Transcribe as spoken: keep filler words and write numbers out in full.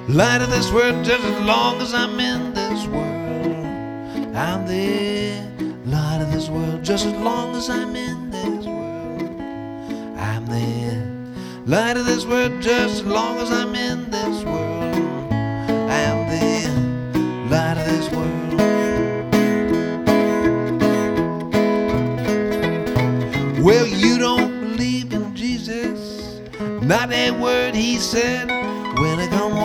light of this world just as long as I'm in this world. I'm the light of this world just as long as I'm in this world. I'm the light of this world just as long as I'm in this world. I'm the light of this world. Well, you don't believe in Jesus, not a word he said.